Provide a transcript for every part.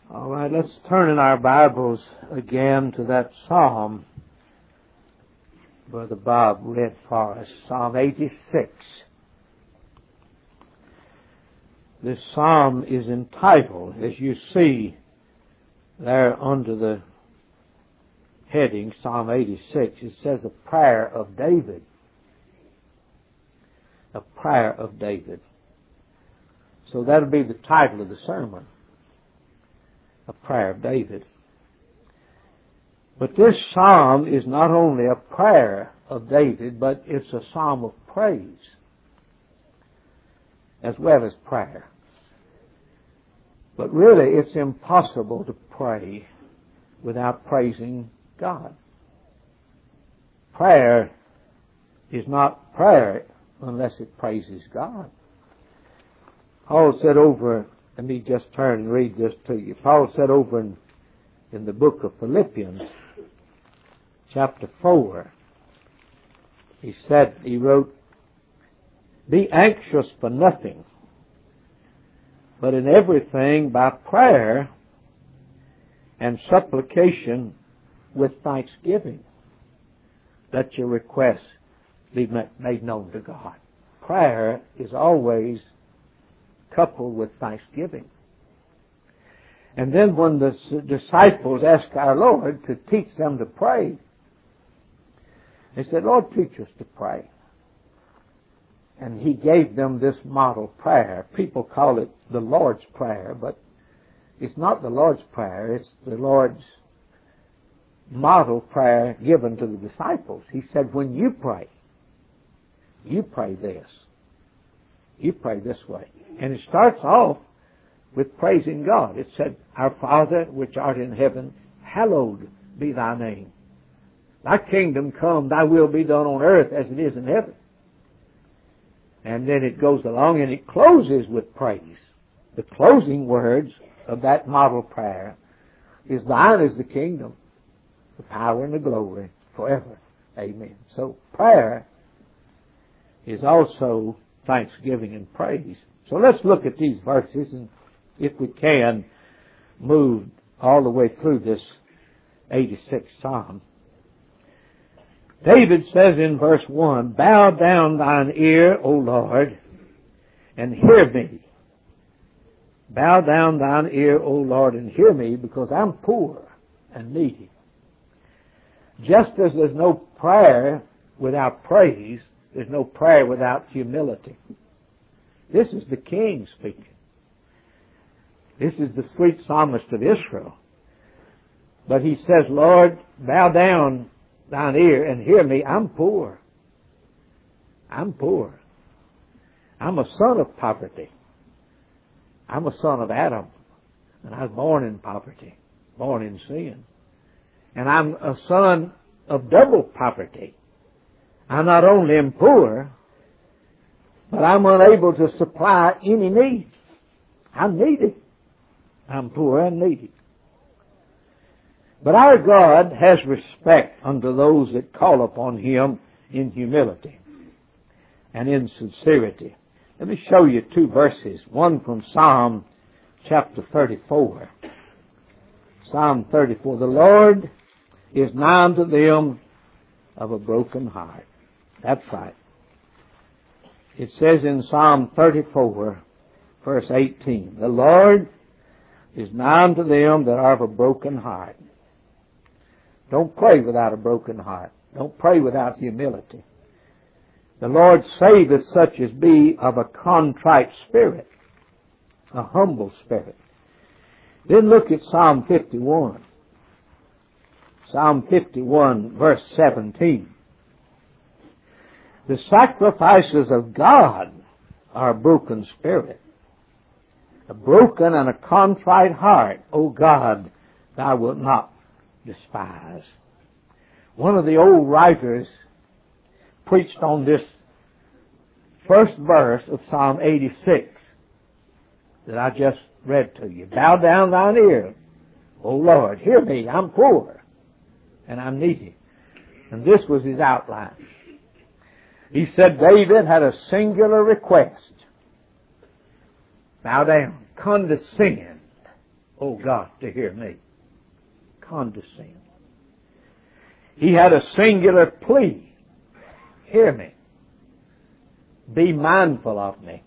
All right, let's turn in our Bibles again to that Psalm Brother Bob read for us, Psalm 86. This psalm is entitled, as you see there under the heading, Psalm 86, it says, A Prayer of David. A Prayer of David. So that'll be the title of the sermon. A Prayer of David. But this psalm is not only a prayer of David, but it's a psalm of praise as well as prayer. But really, it's impossible to pray without praising God. Prayer is not prayer unless it praises God. Paul said over, let me just turn and read this to you. Paul said over in the book of Philippians, chapter 4, he wrote, Be anxious for nothing, but in everything by prayer and supplication with thanksgiving, let your requests be made known to God. Prayer is always coupled with thanksgiving. And then when the disciples asked our Lord to teach them to pray, they said, Lord, teach us to pray. And He gave them this model prayer. People call it the Lord's Prayer, but it's not the Lord's Prayer. It's the Lord's model prayer given to the disciples. He said, when you pray this. You pray this way. And it starts off with praising God. It said, Our Father, which art in heaven, hallowed be thy name. Thy kingdom come, thy will be done on earth as it is in heaven. And then it goes along and it closes with praise. The closing words of that model prayer is, Thine is the kingdom, the power and the glory forever. Amen. So prayer is also thanksgiving and praise. So let's look at these verses, and if we can, move all the way through this 86th Psalm. David says in verse 1, Bow down thine ear, O Lord, and hear me. Bow down thine ear, O Lord, and hear me, because I'm poor and needy. Just as there's no prayer without praise, there's no prayer without humility. This is the king speaking. This is the sweet psalmist of Israel. But he says, Lord, bow down thine ear and hear me. I'm poor. I'm poor. I'm a son of poverty. I'm a son of Adam. And I was born in poverty, born in sin. And I'm a son of double poverty. I not only am poor, but I'm unable to supply any need. I'm needy. I'm poor and needy. But our God has respect unto those that call upon Him in humility and in sincerity. Let me show you two verses. One from Psalm chapter 34. Psalm 34. The Lord is nigh unto them of a broken heart. That's right. It says in Psalm 34, verse 18, The Lord is nigh unto them that are of a broken heart. Don't pray without a broken heart. Don't pray without humility. The Lord saveth such as be of a contrite spirit, a humble spirit. Then look at Psalm 51. Psalm 51, verse 17. The sacrifices of God are a broken spirit, a broken and a contrite heart, O God, thou wilt not despise. One of the old writers preached on this first verse of Psalm 86 that I just read to you. Bow down thine ear, O Lord, hear me, I'm poor and I'm needy. And this was his outline. He said David had a singular request. Bow down, condescend, O God, to hear me. Condescend. He had a singular plea. Hear me. Be mindful of me.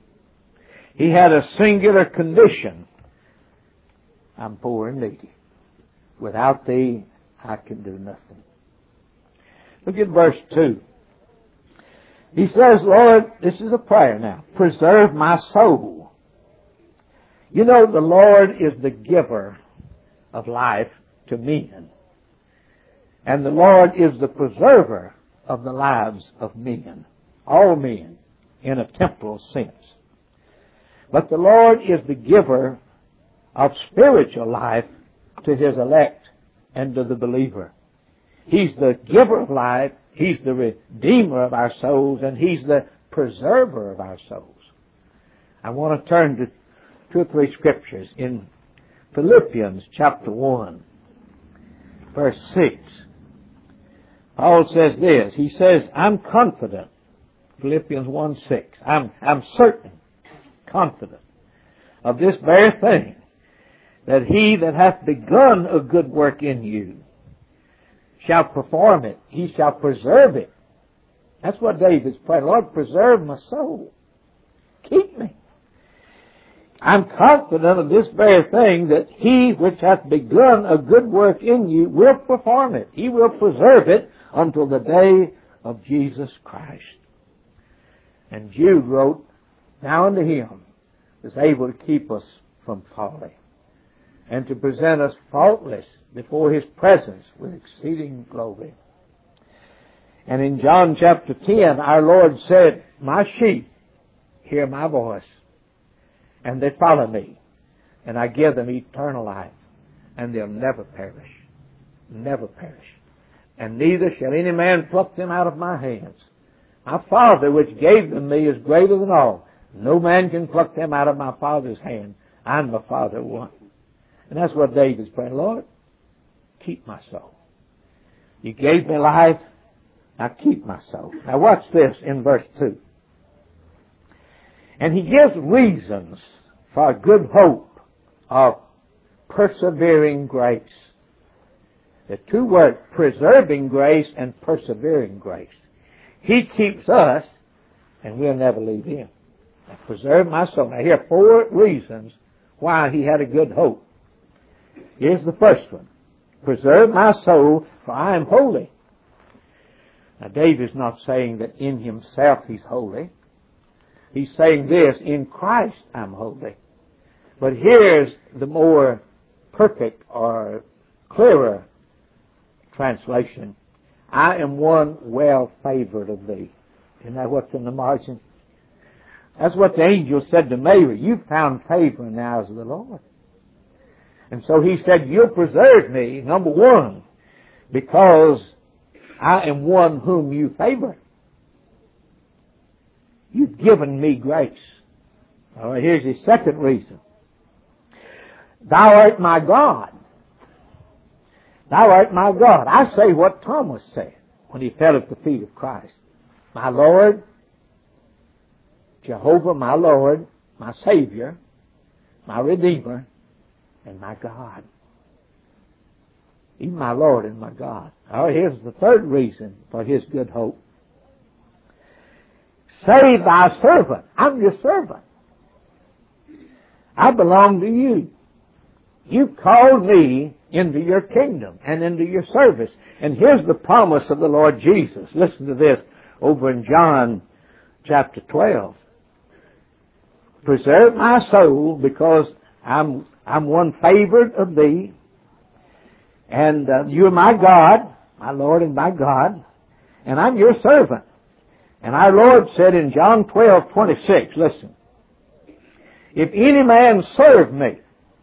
He had a singular condition. I'm poor and needy. Without thee, I can do nothing. Look at verse 2. He says, Lord, this is a prayer now, preserve my soul. You know, the Lord is the giver of life to men. And the Lord is the preserver of the lives of men. All men, in a temporal sense. But the Lord is the giver of spiritual life to His elect and to the believer. He's the giver of life, He's the redeemer of our souls, and He's the preserver of our souls. I want to turn to 2 or 3 scriptures in Philippians chapter 1, verse 6. Paul says this. He says, I'm confident. Philippians 1:6. I'm certain, confident of this very thing, that He that hath begun a good work in you shall perform it. He shall preserve it. That's what David's praying. Lord, preserve my soul. Keep me. I'm confident of this very thing, that He which hath begun a good work in you will perform it. He will preserve it until the day of Jesus Christ. And Jude wrote, now unto Him is able to keep us from falling, and to present us faultless before His presence with exceeding glory. And in John chapter 10, our Lord said, my sheep hear my voice, and they follow me, and I give them eternal life, and they'll never perish. Never perish. And neither shall any man pluck them out of my hands. My Father which gave them me is greater than all. No man can pluck them out of my Father's hand. I and my Father one. And that's what David's praying. Lord, keep my soul. You gave me life. Now keep my soul. Now watch this in verse 2. And he gives reasons for a good hope of persevering grace. The 2 words, preserving grace and persevering grace. He keeps us, and we'll never leave Him. Now, preserve my soul. Now, here are 4 reasons why he had a good hope. Here's the first one. Preserve my soul, for I am holy. Now, David's not saying that in himself he's holy. He's saying this, in Christ I'm holy. But here's the more perfect or clearer translation. I am one well favored of thee. Isn't that what's in the margin? That's what the angel said to Mary. You've found favor in the eyes of the Lord. And so he said, you'll preserve me, number 1, because I am one whom you favor. You've given me grace. All right, here's his second reason. Thou art my God. Thou art my God. I say what Thomas said when he fell at the feet of Christ. My Lord, Jehovah, my Lord, my Savior, my Redeemer, and my God. Even my Lord and my God. All right, here's the third reason for his good hope. Save thy servant. I'm your servant. I belong to you. You've called me into your kingdom and into your service. And here's the promise of the Lord Jesus. Listen to this over in John chapter 12. Preserve my soul, because I'm one favored of thee, and you're my God, my Lord and my God, and I'm your servant. And our Lord said in John 12:26, listen, if any man serve me,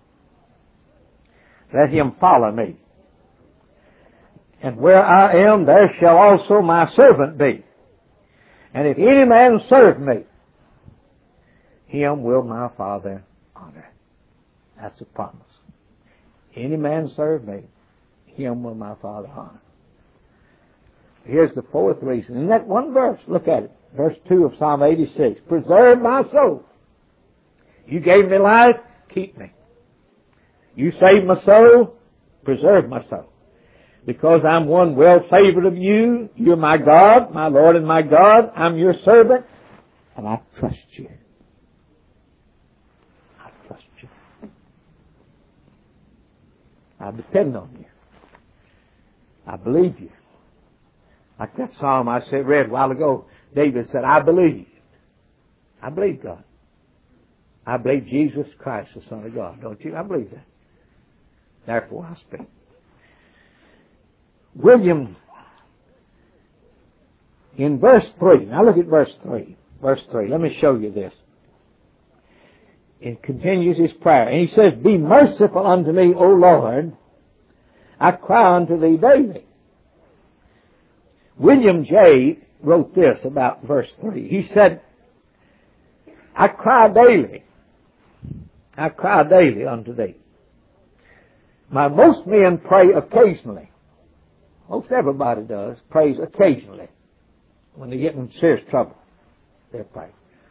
let him follow me. And where I am, there shall also my servant be. And if any man serve me, him will my Father honor. That's a promise. Any man serve me, him will my Father honor. Here's the fourth reason. In that one verse, look at it. Verse 2 of Psalm 86. Preserve my soul. You gave me life, keep me. You save my soul, preserve my soul. Because I'm one well favored of you, you're my God, my Lord and my God, I'm your servant, and I trust you. I trust you. I depend on you. I believe you. Like that psalm I read a while ago, David said, I believe. I believe God. I believe Jesus Christ, the Son of God. Don't you? I believe that. Therefore I speak. William, in verse 3, now look at verse 3. Verse 3, let me show you this. It continues his prayer. And he says, Be merciful unto me, O Lord. I cry unto thee daily. William J. wrote this about verse 3. He said, I cry daily. I cry daily unto thee. Most men pray occasionally. Most everybody does. Prays occasionally. When they get in serious trouble, they pray.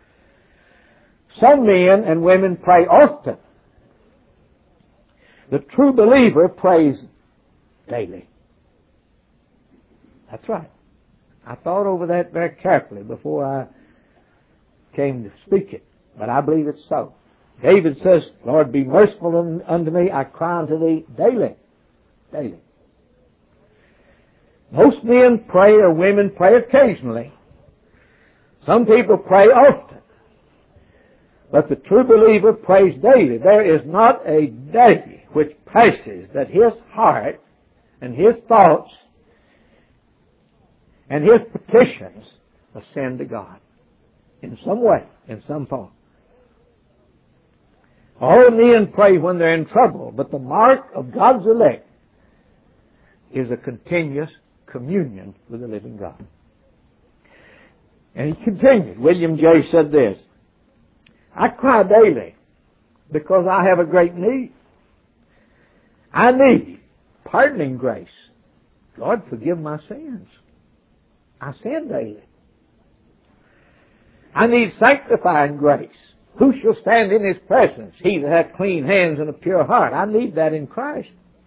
Some men and women pray often. The true believer prays daily. That's right. I thought over that very carefully before I came to speak it. But I believe it's so. David says, Lord, be merciful unto me. I cry unto thee daily. Daily. Most men pray or women pray occasionally. Some people pray often. But the true believer prays daily. There is not a day which passes that his heart and his thoughts and his petitions ascend to God in some way, in some form. All men pray when they're in trouble, but the mark of God's elect is a continuous communion with the living God. And he continued. William J. said this, I cry daily because I have a great need. I need pardoning grace. Lord, forgive my sins. I sin daily. I need sanctifying grace. Who shall stand in His presence? He that hath clean hands and a pure heart. I need that in Christ.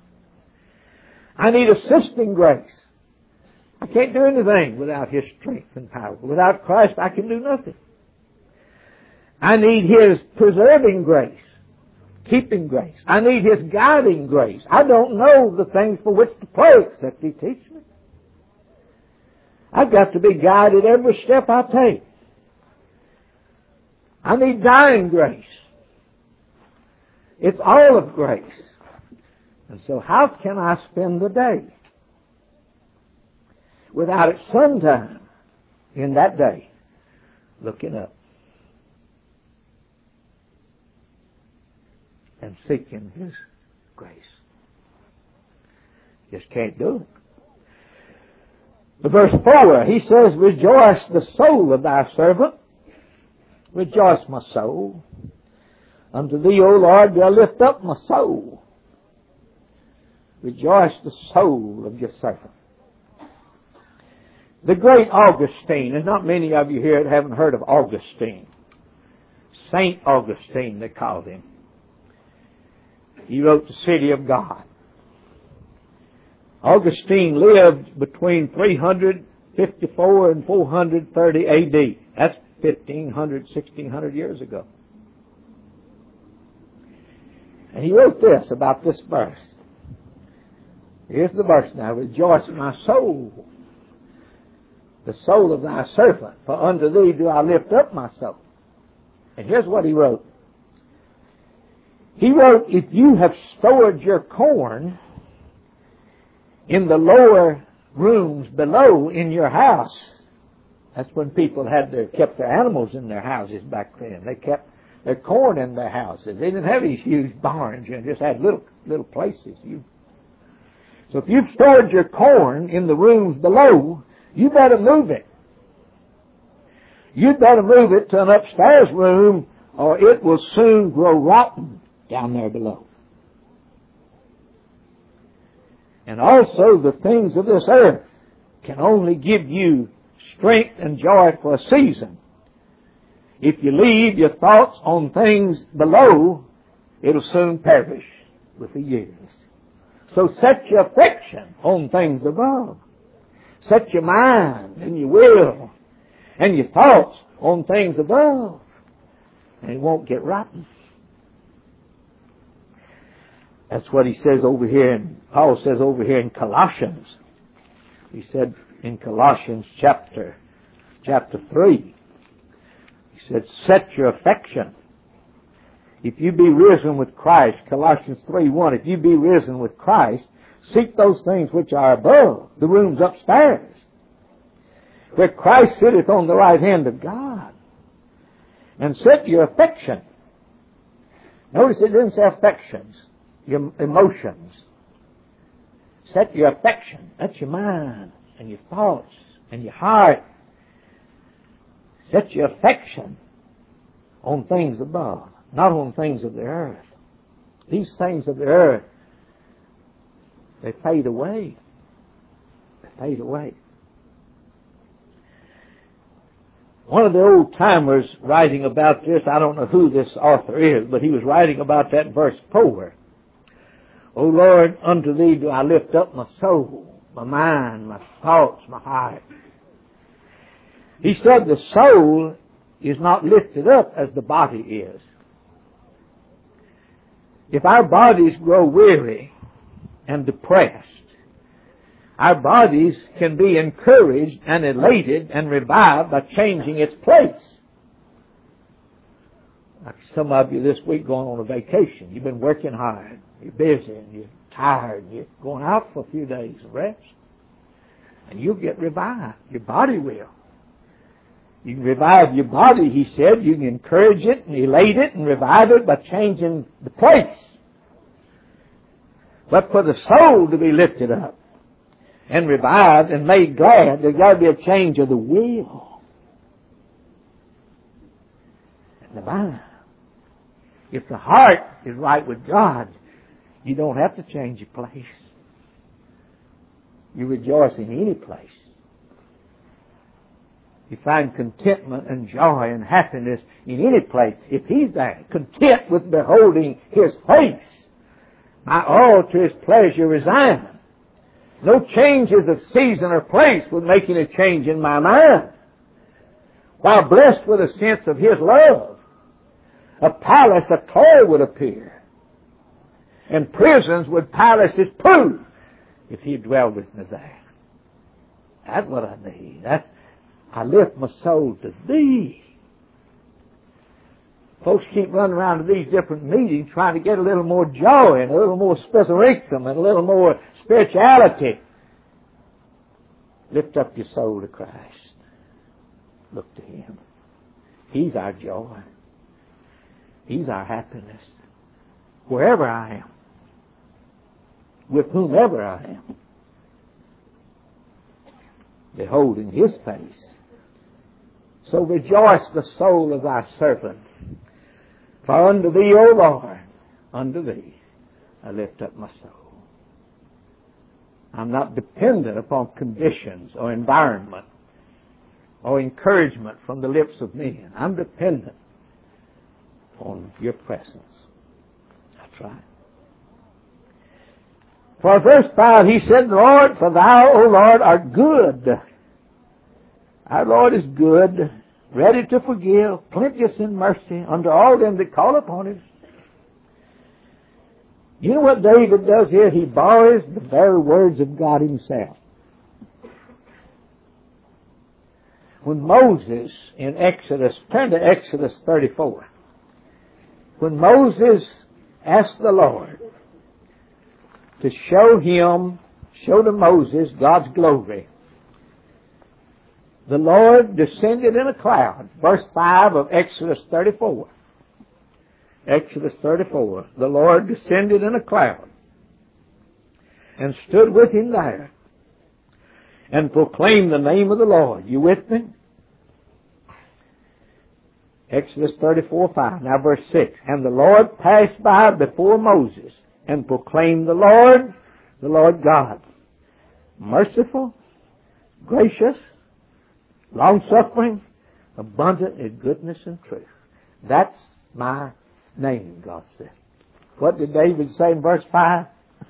I need assisting grace. I can't do anything without His strength and power. Without Christ, I can do nothing. I need His preserving grace, keeping grace. I need His guiding grace. I don't know the things for which to pray except He teach me. I've got to be guided every step I take. I need dying grace. It's all of grace. And so how can I spend the day without at some time in that day looking up and seeking His grace? Just can't do it. But verse 4, he says, Rejoice the soul of thy servant. Rejoice, my soul. Unto thee, O Lord, do I lift up my soul. Rejoice the soul of your servant. The great Augustine, there's not many of you here that haven't heard of Augustine. Saint Augustine, they called him. He wrote The City of God. Augustine lived between 354 and 430 A.D. That's 1,500, 1,600 years ago. And he wrote this about this verse. Here's the verse now. Rejoice, my soul, the soul of thy servant, for unto thee do I lift up my soul. And here's what he wrote. He wrote, if you have stored your corn in the lower rooms below in your house, that's when people kept their animals in their houses back then. They kept their corn in their houses. They didn't have these huge barns. You just had little places. So if you've stored your corn in the rooms below, you better move it. You'd better move it to an upstairs room, or it will soon grow rotten down there below. And also the things of this earth can only give you strength and joy for a season. If you leave your thoughts on things below, it'll soon perish. with the years. So set your affection on things above. Set your mind and your will and your thoughts on things above. And it won't get rotten. That's what he says over here, and Paul says over here in Colossians. He said in Colossians chapter 3, he said, set your affection. If you be risen with Christ, Colossians 3:1, if you be risen with Christ, seek those things which are above, the rooms upstairs, where Christ sitteth on the right hand of God. And set your affection. Notice it didn't say affections, your emotions. Set your affection. That's your mind and your thoughts and your heart. Set your affection on things above, not on things of the earth. These things of the earth, they fade away. They fade away. One of the old timers writing about this, I don't know who this author is, but he was writing about that verse 4. O Lord, unto Thee do I lift up my soul, my mind, my thoughts, my heart. He said the soul is not lifted up as the body is. If our bodies grow weary and depressed, our bodies can be encouraged and elated and revived by changing its place. Like some of you this week going on a vacation. You've been working hard. You're busy and you're tired. You're going out for a few days of rest. And you'll get revived. Your body will. You can revive your body, he said. You can encourage it and elate it and revive it by changing the place. But for the soul to be lifted up and revived and made glad, there's got to be a change of the will and the mind. If the heart is right with God, you don't have to change your place. You rejoice in any place. You find contentment and joy and happiness in any place. If He's there, content with beholding His face, my all to His pleasure resign. No changes of season or place would make any change in my mind. While blessed with a sense of His love, a palace of clay would appear, and prisons would palaces prove if He dwelled with me there. That's what I need. I lift my soul to Thee. Folks keep running around to these different meetings trying to get a little more joy and a little more spiritualism and a little more spirituality. Lift up your soul to Christ. Look to Him. He's our joy. He's our happiness. Wherever I am. With whomever I am. Beholding His face. So rejoice the soul of Thy servant. For unto Thee, O Lord, unto Thee, I lift up my soul. I'm not dependent upon conditions or environment or encouragement from the lips of men. I'm dependent on Your presence. That's right. For verse 5, he said, Lord, for Thou, O Lord, art good. Our Lord is good, ready to forgive, plenteous in mercy unto all them that call upon Him. You know what David does here? He borrows the very words of God Himself. When Moses in Exodus, turn to Exodus 34. When Moses asked the Lord to show to Moses God's glory, the Lord descended in a cloud. Verse 5 of Exodus 34. Exodus 34. The Lord descended in a cloud and stood with him there and proclaimed the name of the Lord. You with me? Exodus 34:5. Now verse 6. And the Lord passed by before Moses and proclaimed the Lord God, merciful, gracious, long-suffering, abundant in goodness and truth. That's my name, God said. What did David say in verse 5?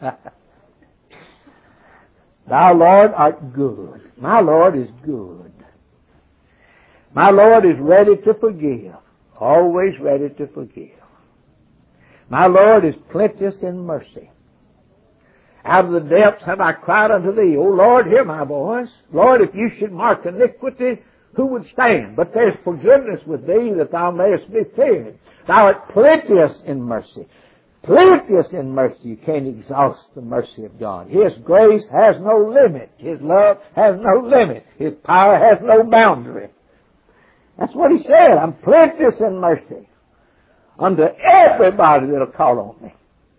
Thou, Lord, art good. My Lord is good. My Lord is ready to forgive. Always ready to forgive. My Lord is plenteous in mercy. Out of the depths have I cried unto thee. O Lord, hear my voice. Lord, if you should mark iniquity, who would stand? But there's forgiveness with thee, that thou mayest be feared. Thou art plenteous in mercy. Plenteous in mercy. You can't exhaust the mercy of God. His grace has no limit. His love has no limit. His power has no boundary. That's what he said. I'm plenteous in mercy unto everybody that'll call on me.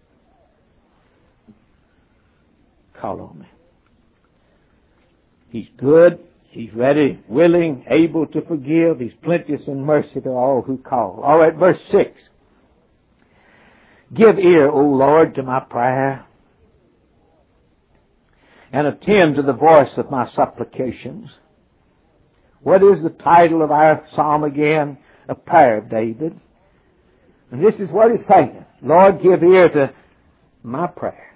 Call on me. He's good. He's ready, willing, able to forgive. He's plenteous in mercy to all who call. All right, verse 6. Give ear, O Lord, to my prayer, and attend to the voice of my supplications. What is the title of our psalm again? A prayer of David. And this is what he's saying. Lord, give ear to my prayer.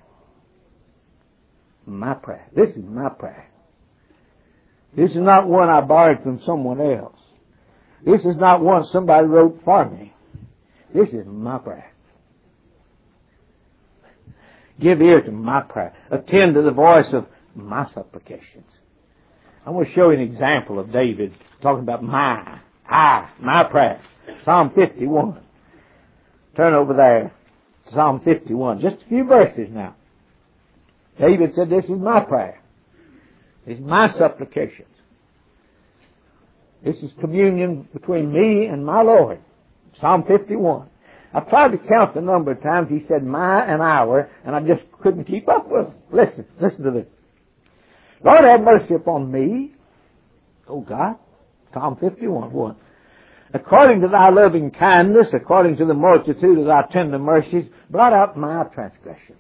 My prayer. This is my prayer. This is not one I borrowed from someone else. This is not one somebody wrote for me. This is my prayer. Give ear to my prayer. Attend to the voice of my supplications. I'm going to show you an example of David talking about my prayer. Psalm 51. Turn over there. Psalm 51. Just a few verses now. David said, this is my prayer. This is my supplications. This is communion between me and my Lord. Psalm 51. I tried to count the number of times he said my and our, and I just couldn't keep up with him. Listen to this. Lord, have mercy upon me, O God. Psalm 51, 1. According to thy loving kindness, according to the multitude of thy tender mercies, blot out my transgressions.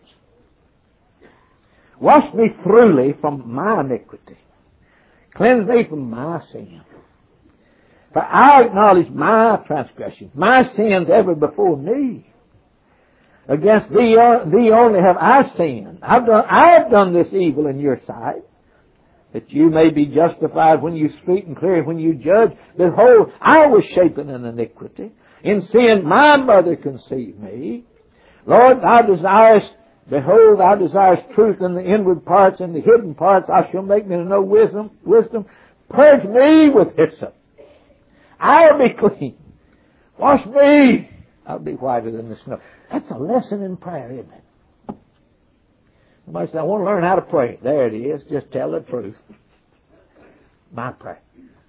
Wash me thoroughly from my iniquity. Cleanse me from my sin. For I acknowledge my transgressions, my sins ever before me. Against thee only have I sinned. I've done this evil in your sight, that you may be justified when you speak and clear when you judge. Behold, I was shapen in iniquity. In sin my mother conceived me. Lord, thou desirest truth in the inward parts, and the hidden parts I shall make me to know wisdom. Purge me with hyssop. I'll be clean. Wash me. I'll be whiter than the snow. That's a lesson in prayer, isn't it? Somebody said, I want to learn how to pray. There it is. Just tell the truth. My prayer.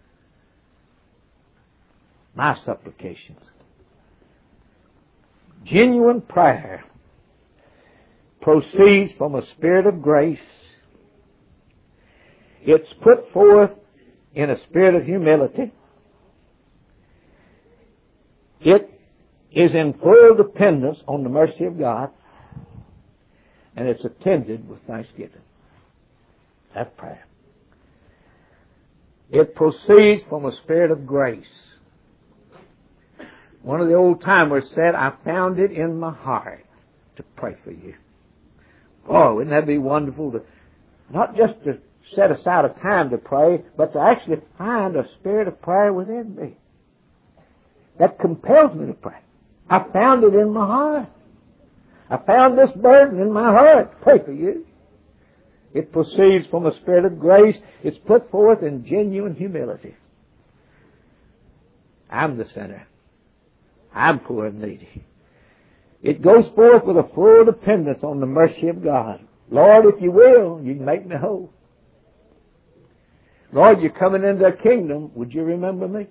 My supplications. Genuine prayer proceeds from a spirit of grace. It's put forth in a spirit of humility. It is in full dependence on the mercy of God, and it's attended with thanksgiving. That's prayer. It proceeds from a spirit of grace. One of the old timers said, I found it in my heart to pray for you. Oh, wouldn't that be wonderful to not just to set aside a time to pray, but to actually find a spirit of prayer within me that compels me to pray. I found it in my heart. I found this burden in my heart to pray for you. It proceeds from a spirit of grace. It's put forth in genuine humility. I'm the sinner. I'm poor and needy. It goes forth with a full dependence on the mercy of God. Lord, if you will, you can make me whole. Lord, you're coming into the kingdom. Would you remember me?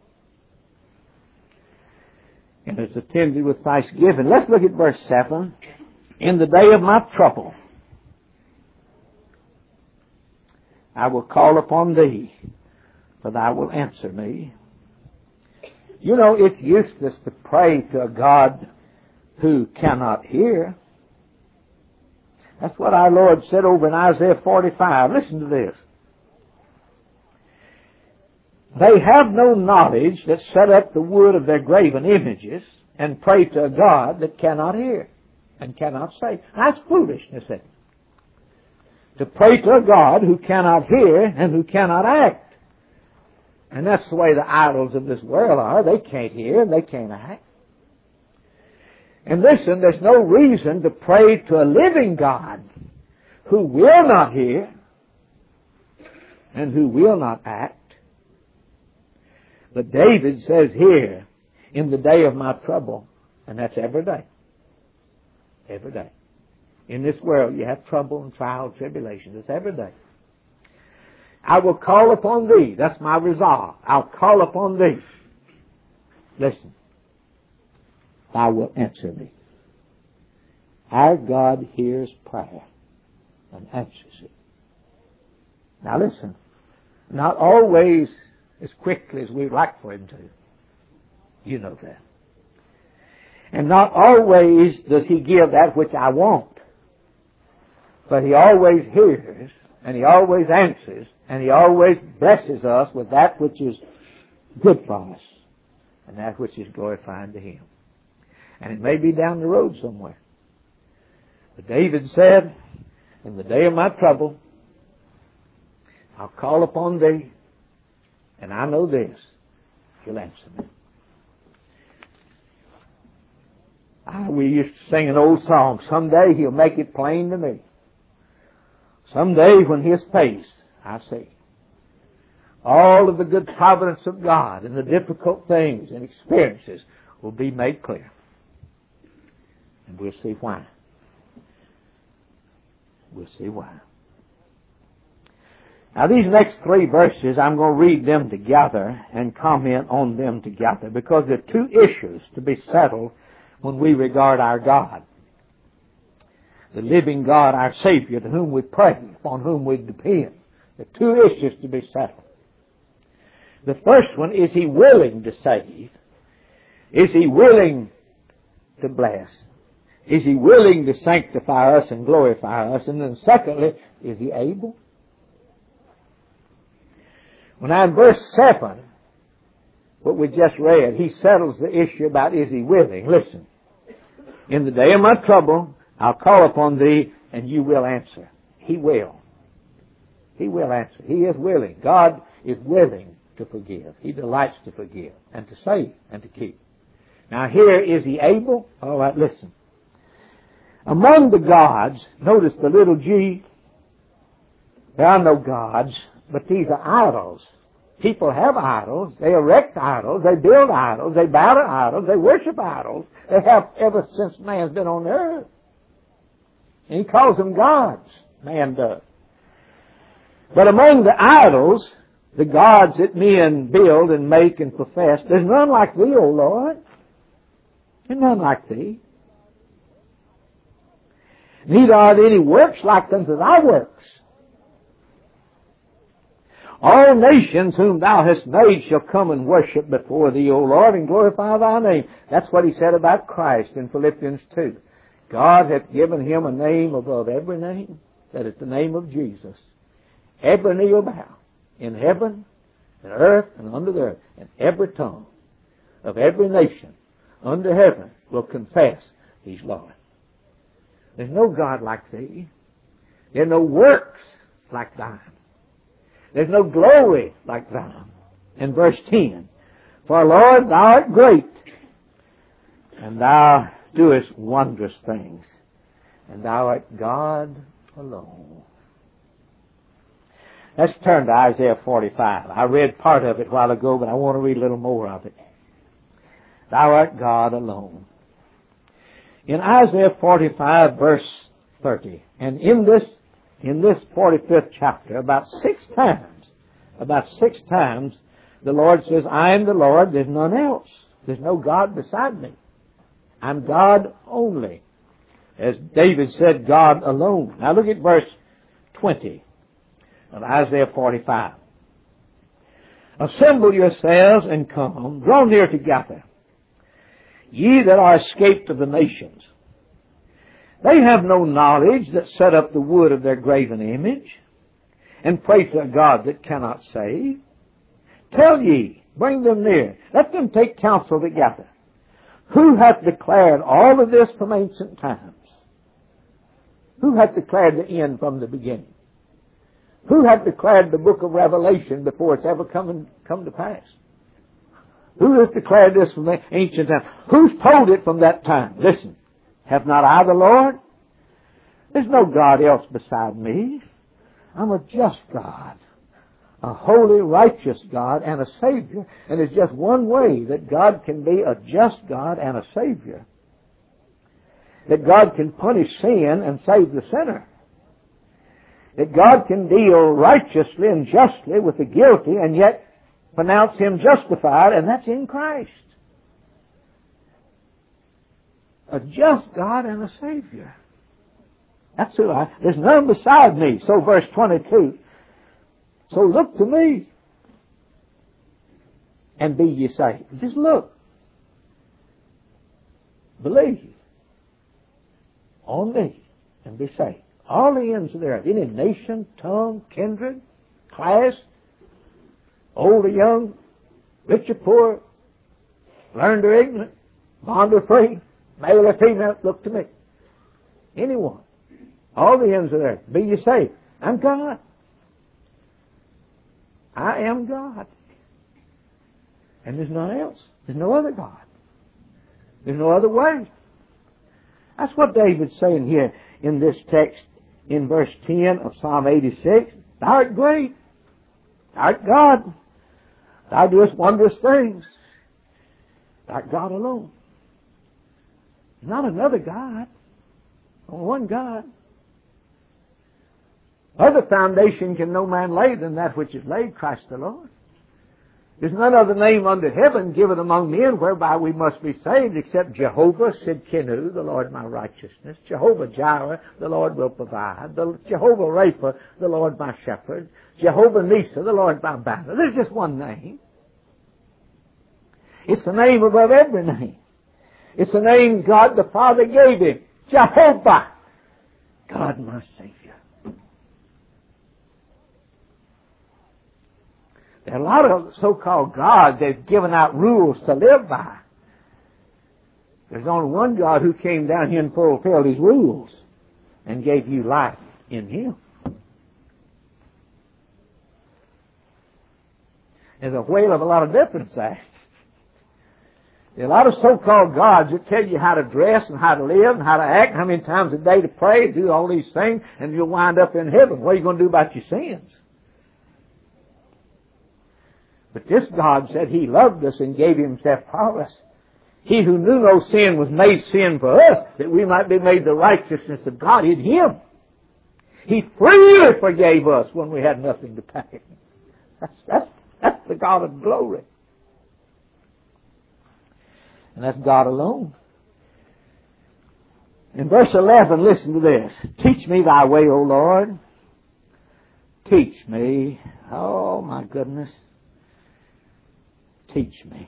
And it's attended with thanksgiving. Let's look at verse 7. In the day of my trouble, I will call upon thee, for thou wilt answer me. You know, it's useless to pray to a God who cannot hear. That's what our Lord said over in Isaiah 45. Listen to this. They have no knowledge that set up the wood of their graven images and pray to a God that cannot hear. and cannot save. That's foolishness, isn't it? To pray to a God who cannot hear and who cannot act. And that's the way the idols of this world are. They can't hear and they can't act. And listen, there's no reason to pray to a living God who will not hear and who will not act. But David says here, in the day of my trouble, and that's every day. Every day. In this world you have trouble and trial and tribulation. It's every day. I will call upon thee. That's my resolve. I'll call upon thee. Listen. Thou wilt answer me. Our God hears prayer and answers it. Now listen. Not always as quickly as we'd like for Him to. You know that. And not always does He give that which I want. But He always hears, and He always answers, and He always blesses us with that which is good for us, and that which is glorifying to Him. And it may be down the road somewhere. But David said, in the day of my trouble, I'll call upon thee, and I know this, You'll answer me. We used to sing an old song, someday He'll make it plain to me. Someday when His face I see, all of the good providence of God and the difficult things and experiences will be made clear. And we'll see why. We'll see why. Now these next 3 verses, I'm going to read them together and comment on them together because there are 2 issues to be settled when we regard our God. The living God, our Savior, to whom we pray, upon whom we depend. There are 2 issues to be settled. The first one, is He willing to save? Is He willing to bless? Is He willing to sanctify us and glorify us? And then secondly, is He able? When in verse 7, what we just read, He settles the issue about is He willing. Listen. In the day of my trouble, I'll call upon thee, and you will answer. He will. He will answer. He is willing. God is willing to forgive. He delights to forgive and to save and to keep. Now here, is He able? All right, listen. Among the gods, notice the little g. There are no gods, but these are idols. People have idols. They erect idols. They build idols. They bow to idols. They worship idols. They have ever since man's been on the earth. And He calls them gods. Man does. But among the idols, the gods that men build and make and profess, there's none like Thee, O Lord. There's none like Thee. Neither are there any works like unto Thy works. All nations whom Thou hast made shall come and worship before Thee, O Lord, and glorify Thy name. That's what He said about Christ in Philippians 2. God hath given Him a name above every name, that at the name of Jesus every knee will bow, in heaven, and earth, and under the earth, and every tongue of every nation under heaven will confess He's Lord. There's no God like Thee. There are no works like Thine. There's no glory like Thine. In verse 10, for Lord, Thou art great, and Thou doest wondrous things, and Thou art God alone. Let's turn to Isaiah 45. I read part of it a while ago, but I want to read a little more of it. Thou art God alone. In Isaiah 45, verse 30, and in this 45th chapter, about six times, the Lord says, I am the Lord, there's none else. There's no God beside me. I'm God only. As David said, God alone. Now look at verse 20 of Isaiah 45. Assemble yourselves and come, draw near together, ye that are escaped of the nations. They have no knowledge that set up the wood of their graven image, and pray to a God that cannot save. Tell ye, bring them near, let them take counsel together. Who hath declared all of this from ancient times? Who hath declared the end from the beginning? Who hath declared the book of Revelation before it's ever come to pass? Who has declared this from the ancient time? Who's told it from that time? Listen, have not I the Lord? There's no God else beside me. I'm a just God, a holy, righteous God, and a Savior. And there's just one way that God can be a just God and a Savior. That God can punish sin and save the sinner. That God can deal righteously and justly with the guilty and yet pronounce him justified, and that's in Christ. A just God and a Savior. That's who there's none beside me. So verse 22. So look to me and be ye saved. Just look. Believe on me and be saved. All the ends of the earth. Any nation, tongue, kindred, class, old or young, rich or poor, learned or ignorant, bond or free, male or female, look to me. Anyone. All the ends of the earth. Be ye saved. I'm God. I am God. And there's none else. There's no other God. There's no other way. That's what David's saying here in this text in verse 10 of Psalm 86. Thou art great. Thou art God. Thou doest wondrous things. Thou art God alone. Not another God. Only one God. Other foundation can no man lay than that which is laid, Christ the Lord. There's none other name under heaven given among men whereby we must be saved except Jehovah Sidkenu, the Lord my righteousness, Jehovah Jireh, the Lord will provide, Jehovah Rapha, the Lord my shepherd, Jehovah Nisa, the Lord my banner. There's just one name. It's the name above every name. It's the name God the Father gave him. Jehovah, God my Savior. There are a lot of so-called gods they've given out rules to live by. There's only one God who came down here and fulfilled his rules and gave you life in him. There's a whale of a lot of difference there. There are a lot of so-called gods that tell you how to dress and how to live and how to act, how many times a day to pray, do all these things, and you'll wind up in heaven. What are you going to do about your sins? But this God said He loved us and gave Himself for us. He who knew no sin was made sin for us, that we might be made the righteousness of God in Him. He freely forgave us when we had nothing to pay. That's the God of glory. And that's God alone. In verse 11, listen to this. Teach me thy way, O Lord. Teach me. Oh, my goodness. Teach me.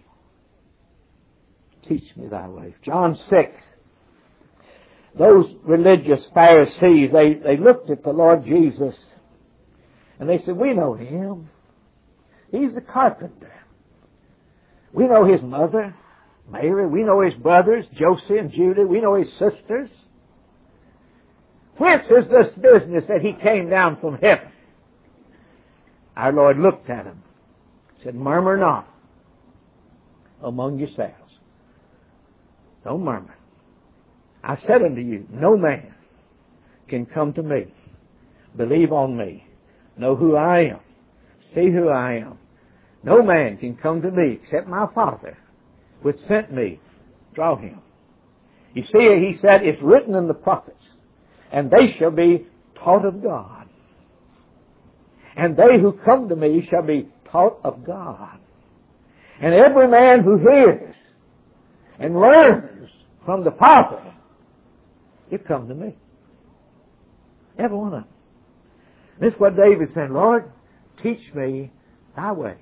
Teach me thy way. John 6. Those religious Pharisees, they looked at the Lord Jesus and they said, we know Him. He's the carpenter. We know His mother, Mary. We know His brothers, Joseph and Judah. We know His sisters. Whence is this business that He came down from heaven? Our Lord looked at him, said, murmur not among yourselves. Don't murmur. I said unto you, no man can come to me, believe on me, know who I am, see who I am. No man can come to me except my Father, which sent me, draw him. You see, He said, it's written in the prophets, and they shall be taught of God. And they who come to me shall be taught of God. And every man who hears and learns from the Father, you come to me. Every one of them. This is what David said, Lord, teach me thy way.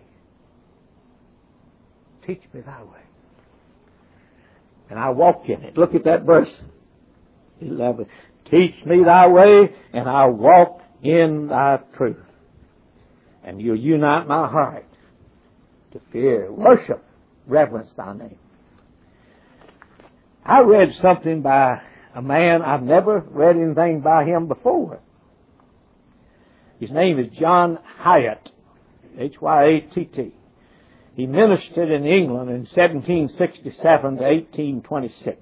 Teach me thy way. And I walk in it. Look at that verse 11. Teach me thy way, and I'll walk in thy truth. And you'll unite my heart to fear, worship, reverence thy name. I read something by a man I've never read anything by him before. His name is John Hyatt, Hyatt. He ministered in England in 1767 to 1826.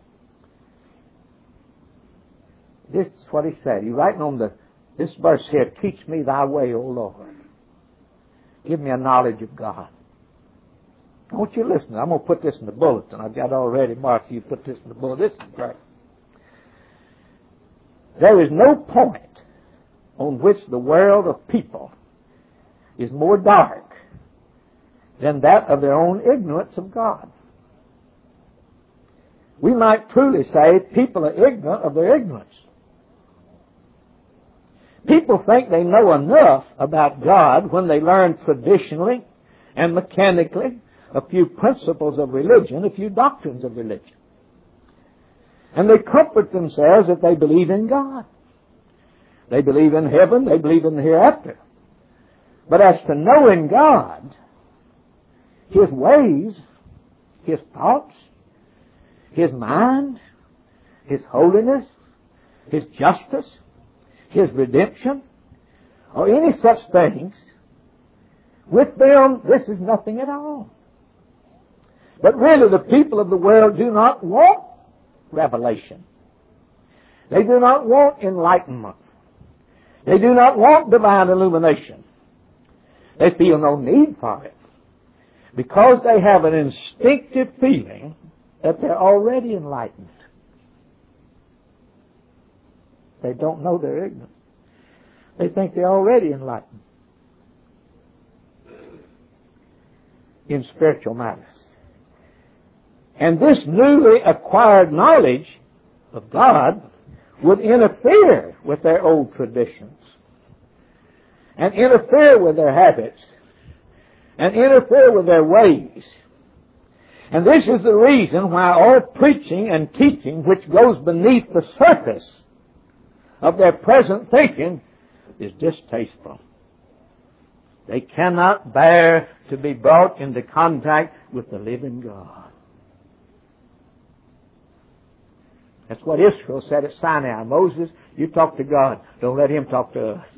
This is what he said. He's writing on this verse here, teach me thy way, O Lord. Give me a knowledge of God. I want you to listen. I'm going to put this in the bulletin. I've got already marked you put this in the bulletin. This is great. There is no point on which the world of people is more dark than that of their own ignorance of God. We might truly say people are ignorant of their ignorance. People think they know enough about God when they learn traditionally and mechanically a few principles of religion, a few doctrines of religion. And they comfort themselves that they believe in God. They believe in heaven, they believe in the hereafter. But as to knowing God, His ways, His thoughts, His mind, His holiness, His justice, His redemption, or any such things, with them this is nothing at all. But really the people of the world do not want revelation. They do not want enlightenment. They do not want divine illumination. They feel no need for it because they have an instinctive feeling that they're already enlightened. They don't know they're ignorant. They think they're already enlightened in spiritual matters. And this newly acquired knowledge of God would interfere with their old traditions and interfere with their habits and interfere with their ways. And this is the reason why all preaching and teaching which goes beneath the surface of their present thinking is distasteful. They cannot bear to be brought into contact with the living God. That's what Israel said at Sinai. Moses, you talk to God. Don't let Him talk to us.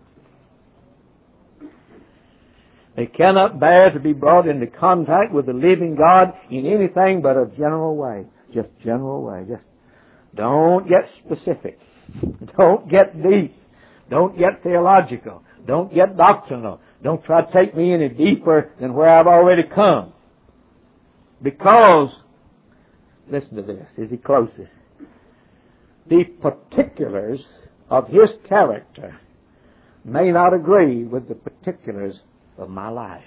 They cannot bear to be brought into contact with the living God in anything but a general way. Just general way. Just don't get specific. Don't get deep. Don't get theological. Don't get doctrinal. Don't try to take me any deeper than where I've already come. Because, listen to this as he closes, the particulars of His character may not agree with the particulars of my life.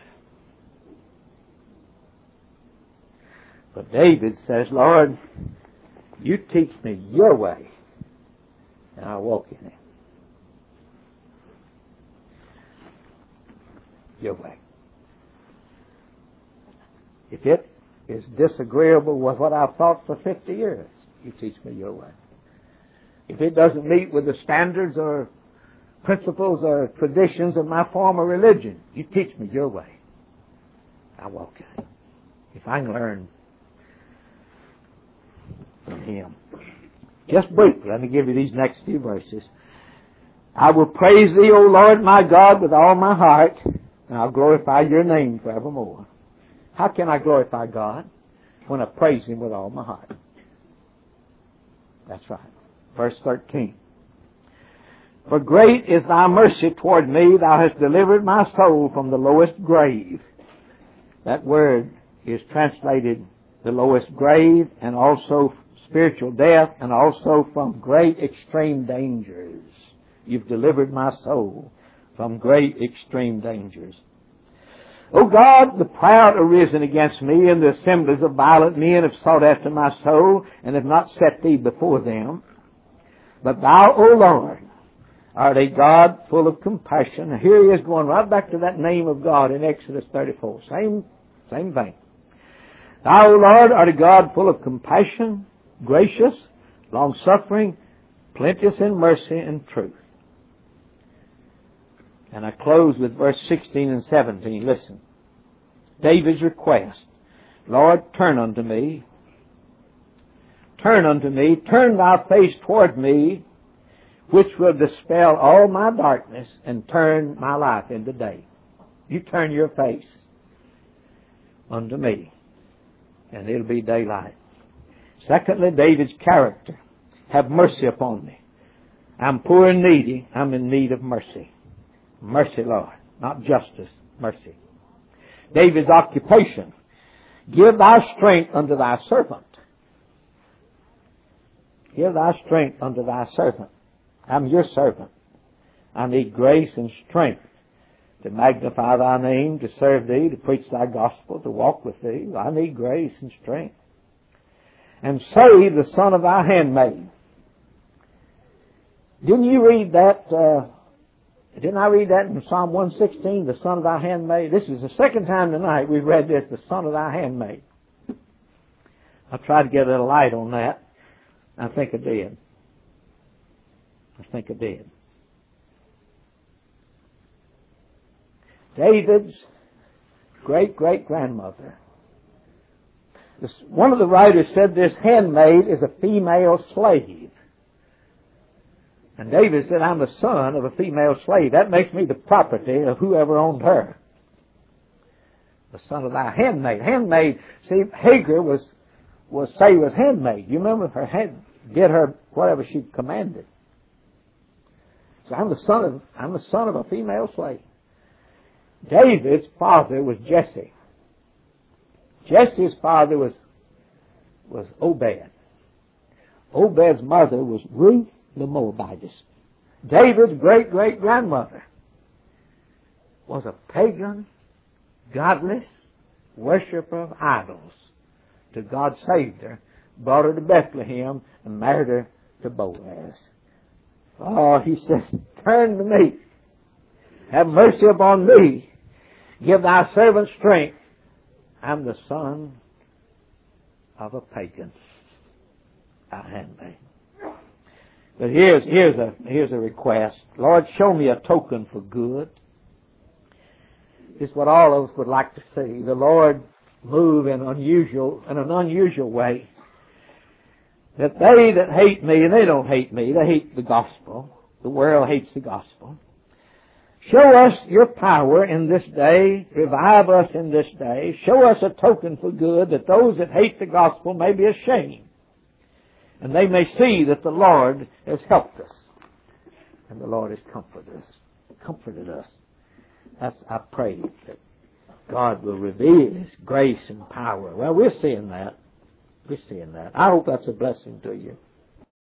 But David says, Lord, you teach me your way, and I'll walk in it. Your way. If it is disagreeable with what I've thought for 50 years, you teach me your way. If it doesn't meet with the standards or principles or traditions of my former religion, you teach me your way. I walk in it. If I can learn from Him. Just briefly, let me give you these next few verses. I will praise Thee, O Lord my God, with all my heart, and I'll glorify Your name forevermore. How can I glorify God? When I praise Him with all my heart. That's right. Verse 13. For great is Thy mercy toward me. Thou hast delivered my soul from the lowest grave. That word is translated the lowest grave and also spiritual death and also from great extreme dangers. You've delivered my soul from great extreme dangers. O God, the proud are risen against me, and the assemblies of violent men have sought after my soul, and have not set Thee before them. But Thou, O Lord, art a God full of compassion. And here he is going right back to that name of God in Exodus 34. Same thing. Thou, O Lord, art a God full of compassion, gracious, long-suffering, plenteous in mercy and truth. And I close with verse 16 and 17. Listen. David's request. Lord, turn unto me. turn unto me, turn thy face toward me, which will dispel all my darkness and turn my life into day. You turn your face unto me, and it'll be daylight. Secondly, David's character. Have mercy upon me. I'm poor and needy. I'm in need of mercy. Mercy, Lord. Not justice. Mercy. David's occupation. Give thy strength unto thy servant. Give thy strength unto thy servant. I'm your servant. I need grace and strength to magnify thy name, to serve thee, to preach thy gospel, to walk with thee. I need grace and strength. And save the son of thy handmaid. Didn't you read that? Didn't I read that in Psalm 116, the son of thy handmaid? This is the second time tonight we've read this, the son of thy handmaid. I'll try to get a little light on that. I think I did. David's great-great-grandmother. One of the writers said this handmaid is a female slave. And David said, I'm the son of a female slave. That makes me the property of whoever owned her. The son of thy handmaid. Handmaid, see, Hagar was handmaid. You remember her did her whatever she commanded. So I'm the son of a female slave. David's father was Jesse. Jesse's father was Obed. Obed's mother was Ruth the Moabitess. David's great-great-grandmother was a pagan, godless worshiper of idols. Till God saved her, brought her to Bethlehem, and married her to Boaz. Oh, he says, turn to me. Have mercy upon me. Give thy servant strength. I'm the son of a pagan, a handmaid. But here's a request. Lord, show me a token for good. This is what all of us would like to see. The Lord move in an unusual way. That they that hate me, and they don't hate me, they hate the gospel. The world hates the gospel. Show us your power in this day. Revive us in this day. Show us a token for good, that those that hate the gospel may be ashamed. And they may see that the Lord has helped us. And the Lord has comforted us. I pray that God will reveal His grace and power. Well, we're seeing that. I hope that's a blessing to you.